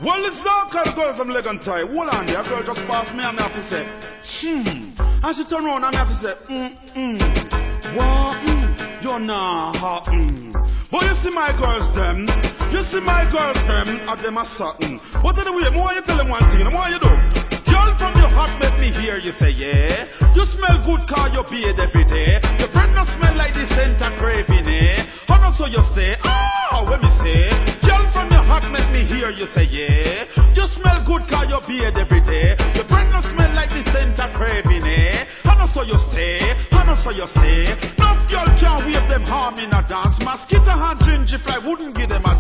Well, it's not kind of girls I'm leg and tie. Hold on there, a girl just passed me and I have to say, And she turn around and I have to say, what, you're not hot, But you see my girls them, and them are certain. But anyway, more you tell them one thing, and what you do? Girl from your heart make me hear you say, yeah. You smell good car you bathe every day. Your breath not smell like the scent of craving, eh? How not so you stay? When me say, girl from your heart make me hear you say, yeah. You smell good car you bathe every day. Your breath not smell like the scent of craving, eh? How not so you stay? So you stay. No girl can't wave them harm in a dance. Mosquito and ginger fly wouldn't give them a